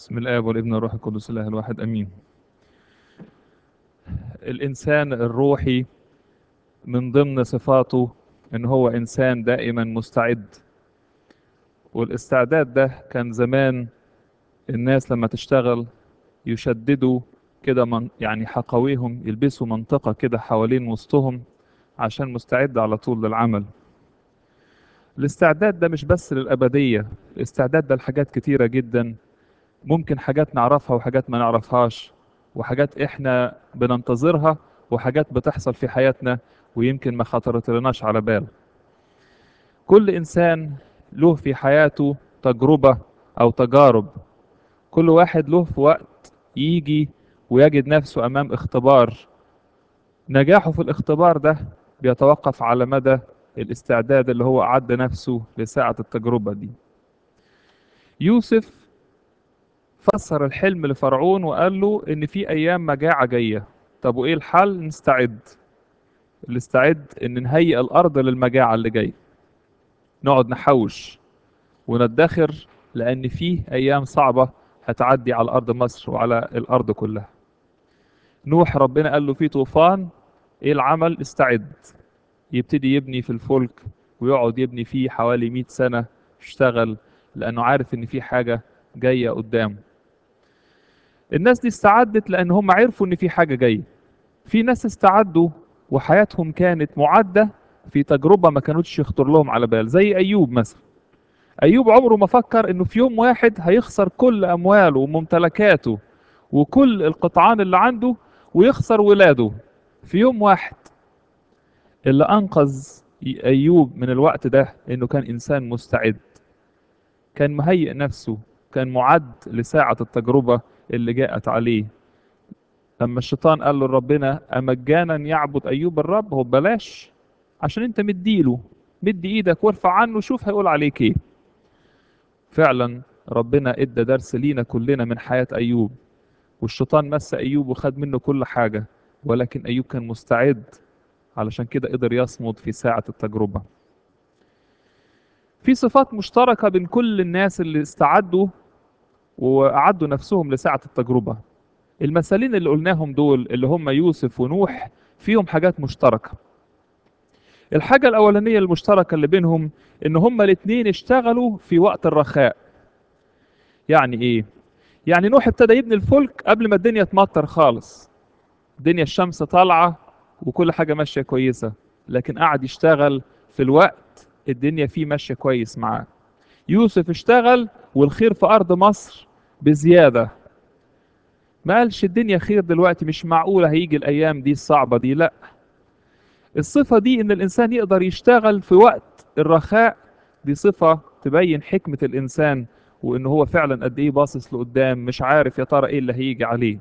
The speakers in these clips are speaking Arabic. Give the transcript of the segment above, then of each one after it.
بسم الآب والابن والروح القدس الله الواحد أمين. الإنسان الروحي من ضمن صفاته إن هو إنسان دائما مستعد، والاستعداد ده كان زمان الناس لما تشتغل يشددوا كده يعني حقويهم يلبسوا منطقة كده حوالين وسطهم عشان مستعد على طول للعمل. الاستعداد ده مش بس للأبدية، الاستعداد ده لحاجات كتيرة جدا، ممكن حاجات نعرفها وحاجات ما نعرفهاش، وحاجات احنا بننتظرها وحاجات بتحصل في حياتنا ويمكن ما خطرتلناش على بال. كل انسان له في حياته تجربة او تجارب، كل واحد له في وقت يجي ويجد نفسه امام اختبار. نجاحه في الاختبار ده بيتوقف على مدى الاستعداد اللي هو أعد نفسه لساعة التجربة دي. يوسف فسر الحلم لفرعون وقال له ان في ايام مجاعة جاية. طب وايه الحل؟ نستعد. ان نهيئ الارض للمجاعة اللي جاية، نقعد نحوش وندخر، لان في ايام صعبة هتعدي على ارض مصر وعلى الارض كلها. نوح ربنا قال له في طوفان، ايه العمل؟ استعد. يبتدي يبني في الفلك ويقعد يبني فيه حوالي 100 سنة، يشتغل لانه عارف ان في حاجة جاية قدامه. الناس دي استعدت لان هم عرفوا ان في حاجة جاية. في ناس استعدوا وحياتهم كانت معدة في تجربة ما كانوش يخطر لهم على بال، زي أيوب مثلا. أيوب عمره ما فكر إنه في يوم واحد هيخسر كل أمواله وممتلكاته وكل القطعان اللي عنده ويخسر ولاده في يوم واحد. اللي أنقذ أيوب من الوقت ده إنه كان إنسان مستعد، كان مهيئ نفسه، كان معد لساعة التجربة اللي جاءت عليه. لما الشيطان قال له ربنا أمجانا يعبد أيوب الرب، هو بلاش، عشان انت مديله، مدي ايدك وارفع عنه، شوف هيقول عليك ايه. فعلا ربنا ادى درس لينا كلنا من حياة أيوب، والشيطان مس أيوب وخد منه كل حاجة، ولكن أيوب كان مستعد، علشان كده قدر يصمد في ساعة التجربة. في صفات مشتركة بين كل الناس اللي استعدوا وأعدوا نفسهم لساعة التجربة. المثالين اللي قلناهم دول اللي هم يوسف ونوح فيهم حاجات مشتركة. الحاجة الأولانية المشتركة اللي بينهم إن هما الاتنين اشتغلوا في وقت الرخاء. يعني إيه؟ يعني نوح ابتدى يبني الفلك قبل ما الدنيا تمطر خالص، الدنيا الشمس طالعة وكل حاجة ماشية كويسة، لكن قعد يشتغل في الوقت الدنيا فيه ماشية كويس معاه. يوسف اشتغل والخير في أرض مصر بزيادة، ما قالش الدنيا خير دلوقتي، مش معقولة هيجي الأيام دي الصعبة دي، لا. الصفة دي إن الإنسان يقدر يشتغل في وقت الرخاء، دي صفة تبين حكمة الإنسان، وإن هو فعلا قد إيه باصص لقدام، مش عارف يا ترى إيه اللي هيجي عليه.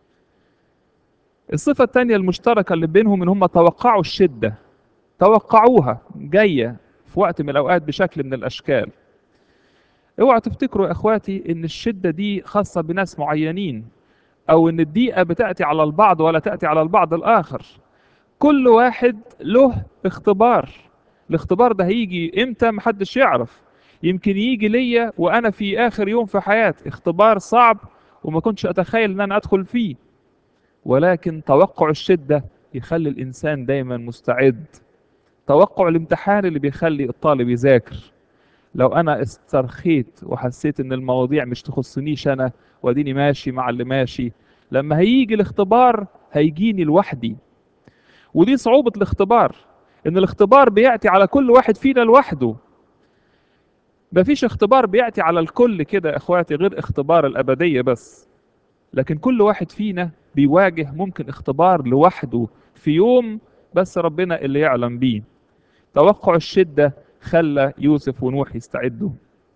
الصفة التانية المشتركة اللي بينهم إن هم توقعوا الشدة، توقعوها جاية في وقت من الأوقات بشكل من الأشكال. اوعوا تفتكروا يا إخواتي إن الشدة دي خاصة بناس معينين، أو إن الضيقة بتأتي على البعض ولا تأتي على البعض الآخر. كل واحد له اختبار. الاختبار ده هيجي امتى محدش يعرف. يمكن يجي ليا وانا في اخر يوم في حياتي اختبار صعب وما كنتش اتخيل ان انا ادخل فيه، ولكن توقع الشدة يخلي الانسان دايما مستعد. توقع الامتحان اللي بيخلي الطالب يذاكر. لو انا استرخيت وحسيت ان المواضيع مش تخصنيش انا واديني ماشي مع اللي ماشي، لما هيجي الاختبار هيجيني لوحدي. ودي صعوبة الاختبار، ان الاختبار بيأتي على كل واحد فينا لوحده. مفيش اختبار بيأتي على الكل كده يا اخواتي غير اختبار الأبدية بس. لكن كل واحد فينا بيواجه ممكن اختبار لوحده في يوم، بس ربنا اللي يعلم بيه. توقع الشدة خلى يوسف ونوح يستعدوا.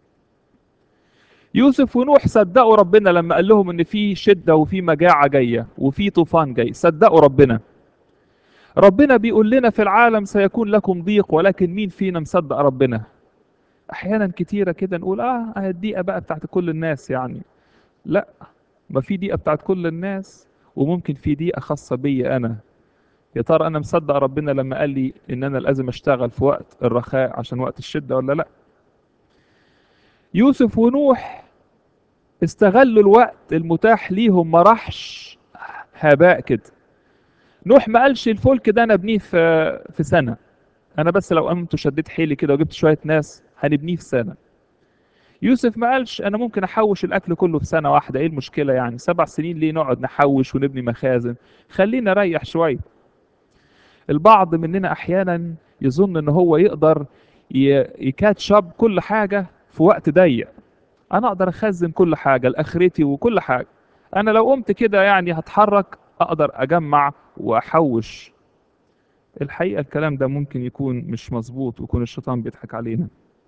يوسف ونوح صدقوا ربنا لما قال لهم ان في شدة وفي مجاعة جاية وفي طوفان جاي، صدقوا ربنا. ربنا بيقول لنا في العالم سيكون لكم ضيق، ولكن مين فينا مصدق ربنا؟ احيانا كتيرة كده نقول الضيقة بقى بتاعت كل الناس يعني. لا، ما في ضيقة بتاعت كل الناس، وممكن في ضيقة خاصة بي انا. يا ترى انا مصدق ربنا لما قال لي ان انا لازم اشتغل في وقت الرخاء عشان وقت الشدة ولا لا؟ يوسف ونوح استغلوا الوقت المتاح ليهم، ما راحش هباء كده. نوح ما قالش الفلك ده انا ابنيه في سنة، انا بس لو قمت وشديت حيلي كده وجبت شوية ناس هنبنيه في سنة. يوسف ما قالش انا ممكن احوش الاكل كله في سنة واحدة، ايه المشكلة يعني 7 سنين ليه نقعد نحوش ونبني مخازن، خلينا نريح شوية. البعض مننا احيانا يظن ان هو يقدر يكاتشب كل حاجة في وقت ضيق. انا اقدر اخزن كل حاجة لاخرتي وكل حاجة، انا لو قمت كده يعني هتحرك، اقدر اجمع واحوش. الحقيقة الكلام ده ممكن يكون مش مظبوط ويكون الشيطان بيضحك علينا.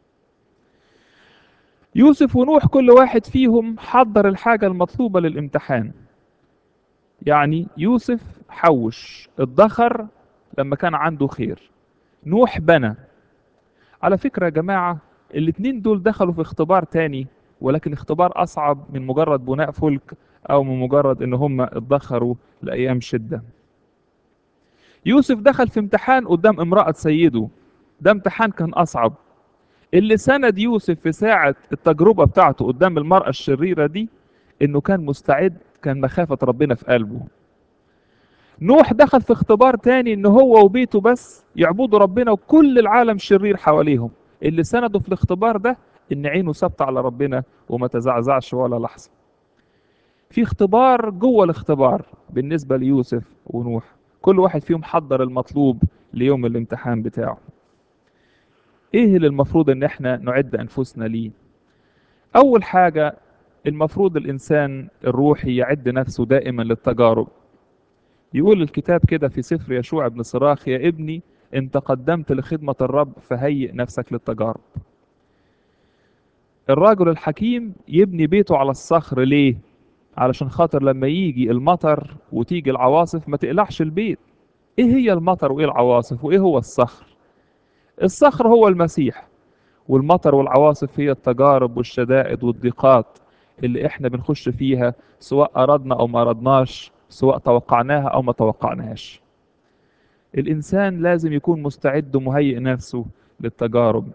يوسف ونوح كل واحد فيهم حضر الحاجة المطلوبة للامتحان. يعني يوسف حوش ادخر لما كان عنده خير، نوح بنى. على فكرة يا جماعة، الاتنين دول دخلوا في اختبار تاني، ولكن اختبار أصعب من مجرد بناء فلك أو من مجرد إن هم ادخروا لأيام شدة. يوسف دخل في امتحان قدام امرأة سيده، ده امتحان كان أصعب. اللي سند يوسف في ساعة التجربة بتاعته قدام المرأة الشريرة دي إنه كان مستعد، كان مخافة ربنا في قلبه. نوح دخل في اختبار تاني إن هو وبيته بس يعبدوا ربنا وكل العالم شرير حواليهم. اللي سنده في الاختبار ده إن عينه ثابتة على ربنا وما تزعزعش ولا لحظة. في اختبار جوه الاختبار بالنسبة ليوسف ونوح، كل واحد فيهم حضر المطلوب ليوم الامتحان بتاعه. ايه اللي المفروض ان احنا نعد انفسنا ليه؟ اول حاجة، المفروض الانسان الروحي يعد نفسه دائما للتجارب. يقول الكتاب كده في سفر يشوع بن صراخ: يا ابني ان تقدمت لخدمة الرب فهيئ نفسك للتجارب. الراجل الحكيم يبني بيته على الصخر ليه؟ علشان خاطر لما يجي المطر وتيجي العواصف ما تقلعش البيت. ايه هي المطر وايه العواصف وايه هو الصخر؟ الصخر هو المسيح، والمطر والعواصف هي التجارب والشدائد والضيقات اللي احنا بنخش فيها، سواء أردنا أو ما أردناش، سواء توقعناها أو ما توقعناهاش. الإنسان لازم يكون مستعد ومهيئ نفسه للتجارب.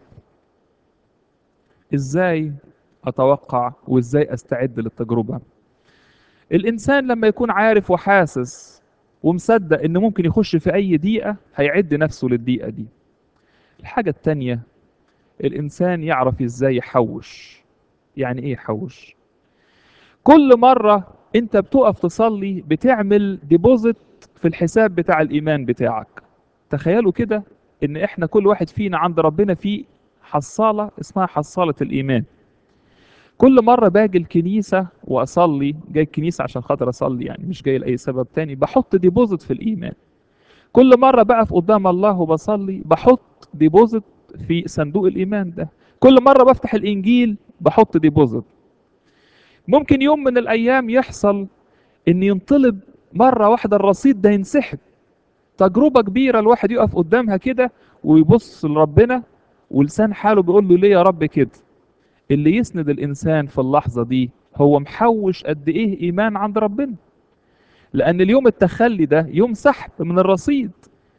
إزاي أتوقع وإزاي أستعد للتجربة؟ الإنسان لما يكون عارف وحاسس ومصدق إنه ممكن يخش في أي ضيقة، هيعد نفسه للضيقة دي. الحاجة التانية، الإنسان يعرف إزاي يحوش. يعني إيه يحوش؟ كل مرة انت بتقف تصلي بتعمل ديبوزيت في الحساب بتاع الايمان بتاعك. تخيلوا كده ان احنا كل واحد فينا عند ربنا في حصالة اسمها حصالة الايمان. كل مرة باجي الكنيسة واصلي، جاي الكنيسة عشان خاطر اصلي يعني، مش جاي لاي سبب تاني، بحط ديبوزيت في الايمان. كل مرة بقف قدام الله وبصلي بحط ديبوزيت في صندوق الايمان ده. كل مرة بفتح الانجيل بحط ديبوزيت. ممكن يوم من الايام يحصل ان ينطلب مرة واحدة الرصيد ده ينسحب. تجربة كبيرة الواحد يقف قدامها كده ويبص لربنا ولسان حاله بيقول له ليه يا رب كده. اللي يسند الإنسان في اللحظة دي هو محوش قد إيه إيمان عند ربنا، لأن اليوم التخلي ده يوم سحب من الرصيد.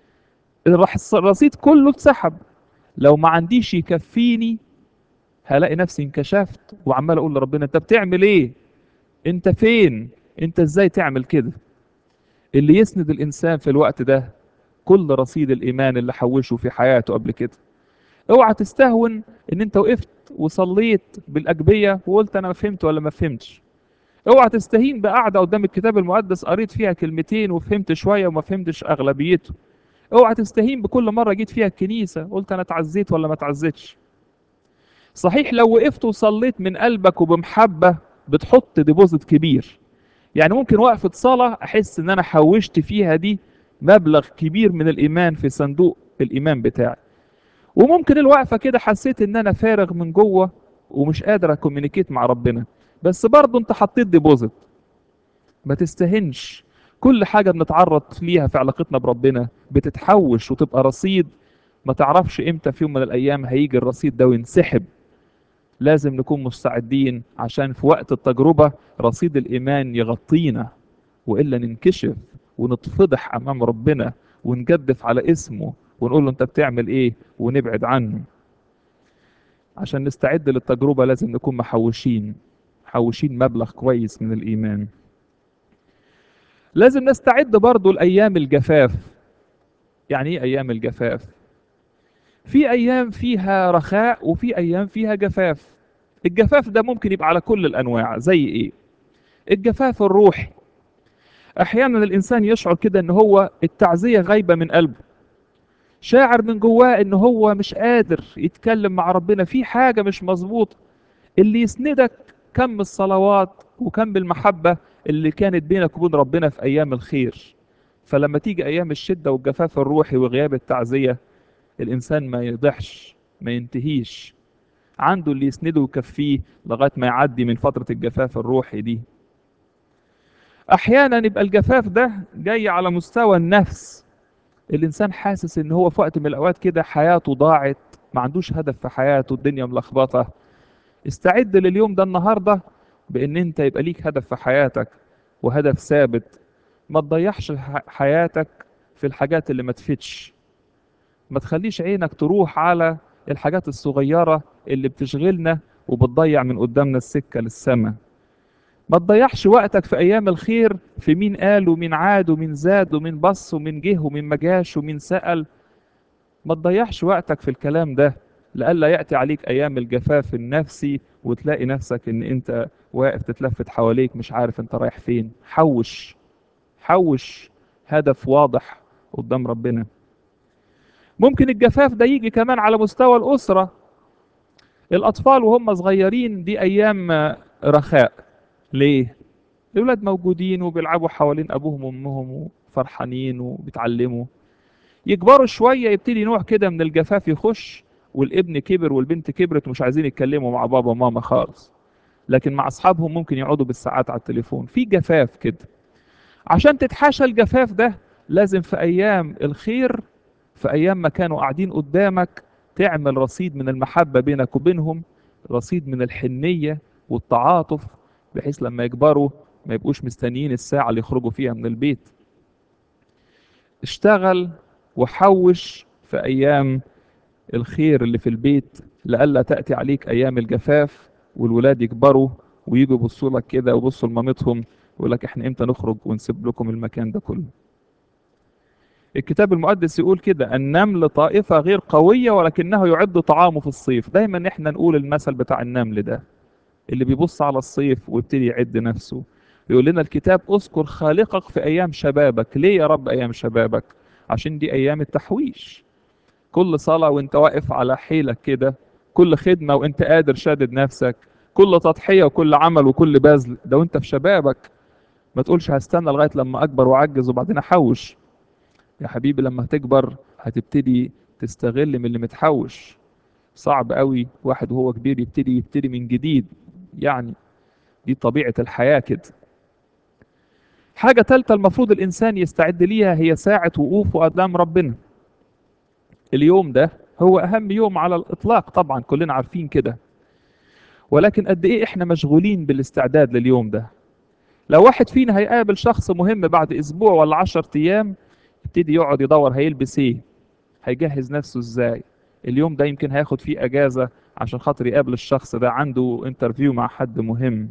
الرصيد كله اتسحب. لو ما عنديش يكفيني هلاقي نفسي انكشفت وعمال أقول لربنا أنت بتعمل إيه؟ أنت فين؟ أنت إزاي تعمل كده؟ اللي يسند الإنسان في الوقت ده كل رصيد الإيمان اللي حوشه في حياته قبل كده. اوعى تستهون ان انت وقفت وصليت بالأجبية وقلت انا ما فهمت ولا ما فهمتش. اوعى تستهين بقعدة قدام الكتاب المقدس قريت فيها كلمتين وفهمت شوية وما فهمتش اغلبيته. اوعى تستهين بكل مرة جيت فيها الكنيسة قلت انا اتعزيت ولا ما اتعزيتش. صحيح لو وقفت وصليت من قلبك وبمحبة بتحط ديبوزيت كبير. يعني ممكن وقفة صلاة احس ان انا حوشت فيها دي مبلغ كبير من الايمان في صندوق الايمان بتاعي. وممكن الوقفة كده حسيت ان انا فارغ من جوه ومش قادر اكومينيكيت مع ربنا، بس برضه انت حطيت ديبوزيت. ما تستهنش. كل حاجة بنتعرض ليها في علاقتنا بربنا بتتحوش وتبقى رصيد، ما تعرفش امتى في يوم من الايام هيجي الرصيد ده وينسحب. لازم نكون مستعدين عشان في وقت التجربة رصيد الايمان يغطينا، والا ننكشف ونتفضح امام ربنا ونجدف على اسمه ونقول له انت بتعمل ايه ونبعد عنه. عشان نستعد للتجربة لازم نكون محوشين. محوشين مبلغ كويس من الإيمان. لازم نستعد برضو لأيام الجفاف. يعني إيه أيام الجفاف؟ في أيام فيها رخاء وفي أيام فيها جفاف. الجفاف ده ممكن يبقى على كل الأنواع. زي إيه؟ الجفاف الروحي. أحيانا الإنسان يشعر كده إن هو التعزية غايبة من قلبه، شاعر من جواه إن هو مش قادر يتكلم مع ربنا، في حاجة مش مظبوطة. اللي يسندك كم الصلوات وكم المحبة اللي كانت بينك وبين ربنا في أيام الخير. فلما تيجي أيام الشدة والجفاف الروحي وغياب التعزية، الإنسان ما يضحش، ما ينتهيش، عنده اللي يسنده ويكفيه لغاية ما يعدي من فترة الجفاف الروحي دي. أحيانا يبقى الجفاف ده جاي على مستوى النفس. الإنسان حاسس إن هو في وقت من الأوقات كده حياته ضاعت، ما عندوش هدف في حياته، الدنيا ملخبطة. استعد لليوم ده النهاردة بإن أنت يبقى ليك هدف في حياتك وهدف ثابت. ما تضيعش حياتك في الحاجات اللي ما تفيدش. ما تخليش عينك تروح على الحاجات الصغيرة اللي بتشغلنا وبتضيع من قدامنا السكة للسماء. ما تضيعش وقتك في أيام الخير في مين قال ومين عاد ومين زاد ومين بص ومين جه ومين ما جاش ومين سأل. ما تضيعش وقتك في الكلام ده، لئلا يأتي عليك أيام الجفاف النفسي وتلاقي نفسك إن أنت واقف تتلفت حواليك مش عارف أنت رايح فين. حوش، حوش هدف واضح قدام ربنا. ممكن الجفاف ده يجي كمان على مستوى الأسرة. الأطفال وهم صغيرين دي أيام رخاء. ليه؟ الأولاد موجودين وبيلعبوا حوالين أبوهم وأمهم وفرحانين وبيتعلموا. يكبروا شوية يبتدي نوع كده من الجفاف يخش، والابن كبر والبنت كبرت ومش عايزين يتكلموا مع بابا وماما خالص، لكن مع أصحابهم ممكن يقعدوا بالساعات على التليفون. في جفاف كده. عشان تتحاشى الجفاف ده لازم في أيام الخير، في أيام ما كانوا قاعدين قدامك، تعمل رصيد من المحبة بينك وبينهم، رصيد من الحنية والتعاطف، بحيث لما يكبروا ما يبقوش مستنيين الساعة اللي يخرجوا فيها من البيت. اشتغل وحوش في أيام الخير اللي في البيت، لئلا تأتي عليك أيام الجفاف والولاد يكبروا ويجوا يبصوا لك كده ويبصوا لمامتهم ويقول لك احنا امتى نخرج ونسيب لكم المكان ده كله. الكتاب المقدس يقول كده: النمل طائفة غير قوية ولكنه يعد طعامه في الصيف. دايما احنا نقول المثل بتاع النمل ده اللي بيبص على الصيف ويبتدي يعد نفسه. يقول لنا الكتاب: اذكر خالقك في ايام شبابك. ليه يا رب ايام شبابك؟ عشان دي ايام التحويش. كل صلاة وانت واقف على حيلك كده، كل خدمة وانت قادر شادد نفسك، كل تضحية وكل عمل وكل بذل ده وانت في شبابك. ما تقولش هستنى لغاية لما اكبر واعجز وبعدين احوش. يا حبيبي لما هتكبر هتبتدي تستغل من اللي متحوش. صعب قوي واحد وهو كبير يبتدي من جديد. يعني دي طبيعة الحياة كده. حاجة تالتة المفروض الإنسان يستعد ليها هي ساعة وقوفه قدام ربنا. اليوم ده هو أهم يوم على الإطلاق، طبعا كلنا عارفين كده. ولكن قد إيه إحنا مشغولين بالاستعداد لليوم ده. لو واحد فينا هيقابل شخص مهم بعد أسبوع ولا 10 أيام، يبتدي يقعد يدور هيلبس إيه، هيجهز نفسه إزاي. اليوم ده يمكن هياخد فيه أجازة عشان خاطر يقابل الشخص ده، عنده انترفيو مع حد مهم.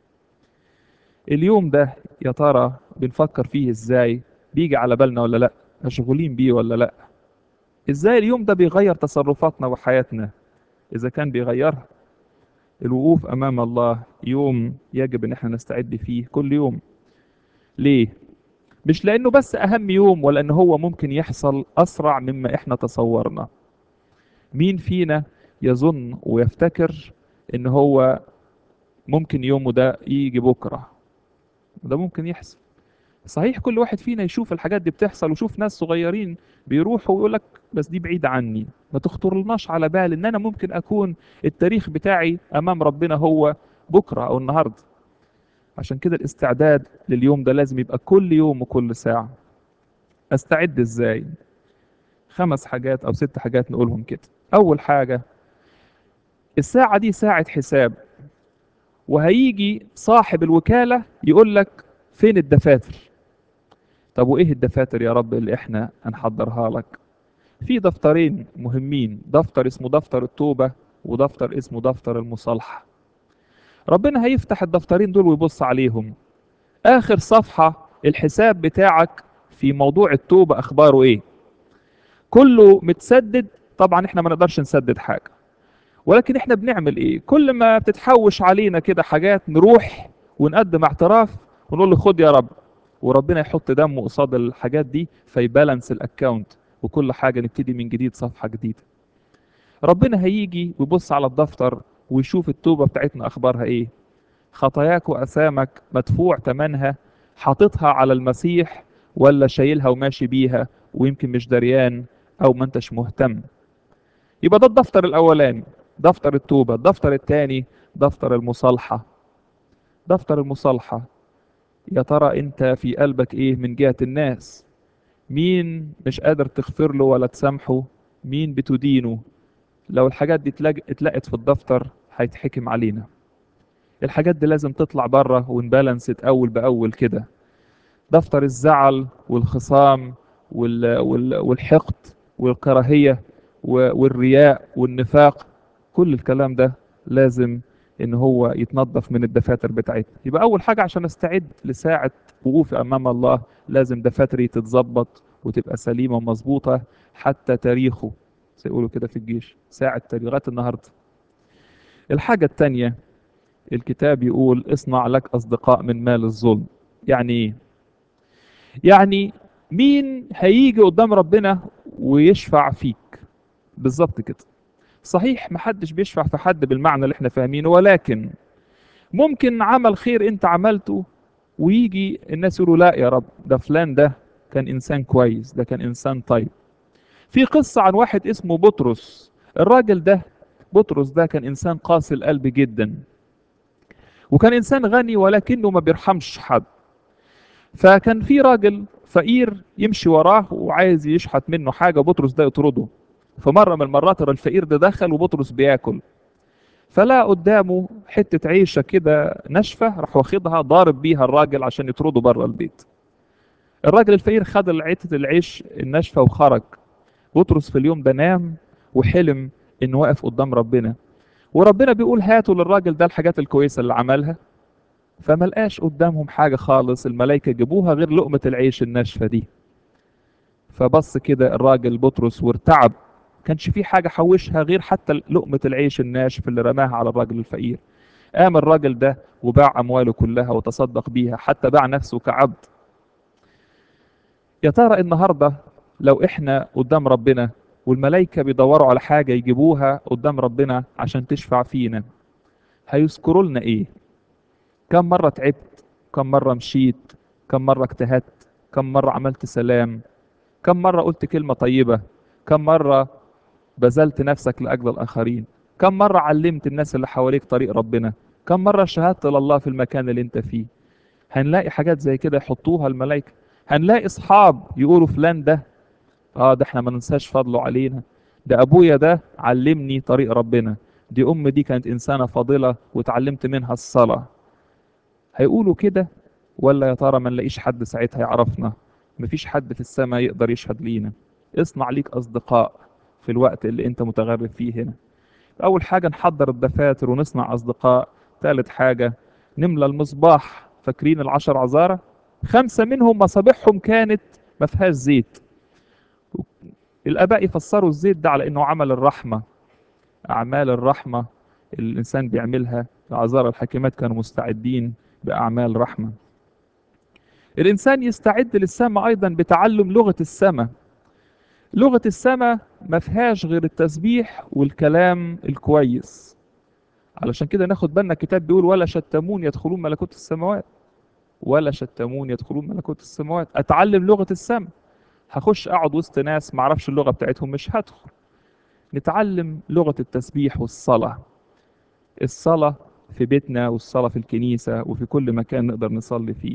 اليوم ده يا ترى بنفكر فيه إزاي؟ بيجي على بالنا ولا لأ؟ مشغولين بيه ولا لأ؟ إزاي اليوم ده بيغير تصرفاتنا وحياتنا؟ إذا كان بيغيرها، الوقوف أمام الله يوم يجب إن احنا نستعد فيه كل يوم. ليه؟ مش لأنه بس أهم يوم، ولا إن هو ممكن يحصل أسرع مما احنا تصورنا. مين فينا يظن ويفتكر إن هو ممكن يومه ده يجي بكرة؟ ده ممكن يحصل. صحيح كل واحد فينا يشوف الحاجات دي بتحصل ويشوف ناس صغيرين بيروحوا ويقول لك بس دي بعيدة عني، ما تخطرلناش على بال ان انا ممكن اكون التاريخ بتاعي امام ربنا هو بكرة او النهاردة. عشان كده الاستعداد لليوم ده لازم يبقى كل يوم وكل ساعة. استعد ازاي؟ 5 حاجات او 6 حاجات نقولهم كده. اول حاجة: الساعة دي ساعة حساب، وهيجي صاحب الوكالة يقول لك فين الدفاتر. طب وايه الدفاتر يا رب اللي احنا هنحضرها لك؟ في دفترين مهمين، دفتر اسمه دفتر التوبة ودفتر اسمه دفتر المصالحة. ربنا هيفتح الدفترين دول ويبص عليهم. اخر صفحة الحساب بتاعك في موضوع التوبة اخباره ايه؟ كله متسدد؟ طبعا احنا ما نقدرش نسدد حاجة، ولكن احنا بنعمل ايه؟ كل ما بتتحوش علينا كده حاجات نروح ونقدم اعتراف ونقول له خد يا رب، وربنا يحط دمه قصاد الحاجات دي فيبالانس الاكاونت، وكل حاجة نبتدي من جديد، صفحة جديدة. ربنا هيجي ويبص على الدفتر ويشوف التوبة بتاعتنا اخبارها ايه. خطاياك واثامك مدفوع ثمنها، حاططها على المسيح ولا شايلها وماشي بيها ويمكن مش دريان او ما انتش مهتم؟ يبقى ده الدفتر الاولاني، دفتر التوبة. الدفتر الثاني دفتر المصالحة. دفتر المصالحة، يا ترى انت في قلبك ايه من جهة الناس؟ مين مش قادر تغفر له ولا تسامحه؟ مين بتدينه؟ لو الحاجات دي اتلقت في الدفتر هيتحكم علينا. الحاجات دي لازم تطلع بره ونبالانس اول باول كده. دفتر الزعل والخصام والحقد والكراهية والرياء والنفاق، كل الكلام ده لازم ان هو يتنظف من الدفاتر بتاعتنا. يبقى اول حاجة عشان استعد لساعة وقوفي امام الله لازم دفاتري تتظبط وتبقى سليمة ومظبوطة، حتى تاريخه سيقولوا كده في الجيش ساعة تاريخات النهاردة. الحاجة التانية، الكتاب يقول اصنع لك اصدقاء من مال الظلم. يعني ايه؟ يعني مين هيجي قدام ربنا ويشفع فيك؟ بالظبط كده. صحيح محدش بيشفع في حد بالمعنى اللي احنا فاهمينه، ولكن ممكن عمل خير انت عملته ويجي الناس يقولوا لا يا رب، ده فلان ده كان انسان كويس، ده كان انسان طيب. في قصة عن واحد اسمه بطرس. الراجل ده بطرس ده كان انسان قاسي القلب جدا، وكان انسان غني ولكنه ما بيرحمش حد. فكان في راجل فقير يمشي وراه وعايز يشحت منه حاجة، بطرس ده يطرده. فمرة من المرات الفقير ده دخل وبطرس بياكل، فلا قدامه حتة عيشة كده ناشفة، راح واخدها ضارب بيها الراجل عشان يطرده بره البيت. الراجل الفقير خد حتة العيش الناشفة وخرج. بطرس في اليوم ده نام وحلم انه واقف قدام ربنا، وربنا بيقول هاتوا للراجل ده الحاجات الكويسة اللي عملها. فما لقاش قدامهم حاجة خالص الملائكة جابوها غير لقمة العيش الناشفة دي. فبص كده الراجل بطرس وارتعب، كانش في حاجة حوشها غير حتى لقمة العيش الناشف اللي رماها على الراجل الفقير. قام الراجل ده وباع أمواله كلها وتصدق بيها، حتى باع نفسه كعبد. يا ترى النهاردة لو احنا قدام ربنا والملائكة بيدوروا على حاجة يجيبوها قدام ربنا عشان تشفع فينا، هيذكروا لنا ايه؟ كم مرة تعبت؟ كم مرة مشيت؟ كم مرة اجتهدت؟ كم مرة عملت سلام؟ كم مرة قلت كلمة طيبة؟ كم مرة بذلت نفسك لأجل الآخرين؟ كم مرة علمت الناس اللي حواليك طريق ربنا؟ كم مرة شهدت لله في المكان اللي انت فيه؟ هنلاقي حاجات زي كده يحطوها الملائكة. هنلاقي اصحاب يقولوا فلان ده، اه ده احنا ما ننساش فضله علينا، ده ابويا ده علمني طريق ربنا، دي ام دي كانت انسانة فاضلة وتعلمت منها الصلاة. هيقولوا كده؟ ولا يا ترى ما نلاقيش حد ساعتها يعرفنا؟ مفيش حد في السماء يقدر يشهد لينا. اصنع ليك اصدقاء في الوقت اللي انت متغرب فيه هنا. اول حاجة نحضر الدفاتر ونصنع اصدقاء. ثالث حاجة نملى المصباح. فاكرين العشر عذارى؟ 5 منهم مصابيحهم كانت ما فيهاش زيت. الاباء يفسروا الزيت ده على انه عمل الرحمة، اعمال الرحمة اللي الانسان بيعملها. العذارى الحكيمات كانوا مستعدين باعمال رحمة. الإنسان يستعد للسماء أيضا بتعلم لغة السماء. لغة السماء ما فيهاش غير التسبيح والكلام الكويس. علشان كده ناخد بالنا، الكتاب بيقول ولا شتمون يدخلون ملكوت السماوات. ولا شتمون يدخلون ملكوت السماوات. أتعلم لغة السماء. هخش أقعد وسط ناس ما أعرفش اللغة بتاعتهم، مش هدخل. نتعلم لغة التسبيح والصلاة. الصلاة في بيتنا والصلاة في الكنيسة وفي كل مكان نقدر نصلي فيه.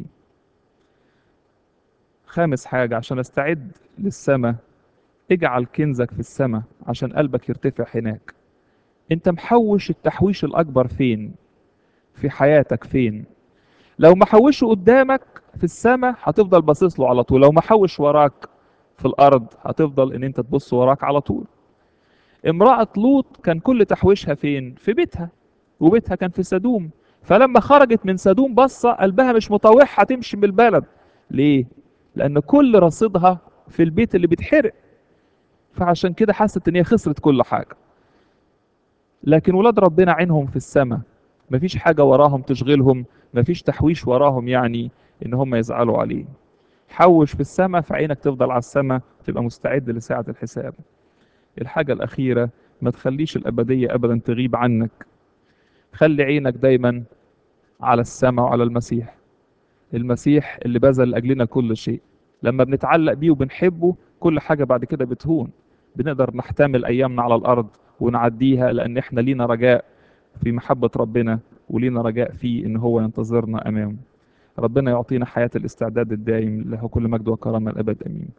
خامس حاجة عشان استعد للسماء، اجعل كنزك في السماء عشان قلبك يرتفع هناك. انت محوش التحويش الاكبر فين في حياتك؟ فين؟ لو محوشه قدامك في السماء هتفضل باصص له على طول، لو محوش وراك في الارض هتفضل ان انت تبص وراك على طول. امرأة لوط كان كل تحويشها فين؟ في بيتها، وبيتها كان في سدوم. فلما خرجت من سدوم بصة قلبها مش مطاوعها تمشي من البلد. ليه؟ لأن كل رصيدها في البيت اللي بيتحرق، فعشان كده حست إن هي خسرت كل حاجة. لكن ولاد ربنا عينهم في السماء، مفيش حاجة وراهم تشغلهم، مفيش تحويش وراهم يعني إن هم يزعلوا عليه. حوش في السماء، فعينك تفضل على السماء، تبقى مستعد لساعة الحساب. الحاجة الأخيرة، ما تخليش الأبدية أبدا تغيب عنك. خلي عينك دايما على السماء وعلى المسيح، المسيح اللي بذل لأجلنا كل شيء. لما بنتعلق بيه وبنحبه كل حاجة بعد كده بتهون. بنقدر نحتمل أيامنا على الأرض ونعديها، لأن إحنا لينا رجاء في محبة ربنا، ولينا رجاء فيه إن هو ينتظرنا أمامه. ربنا يعطينا حياة الاستعداد الدائم له كل مجد وكرامة الأبد، أمين.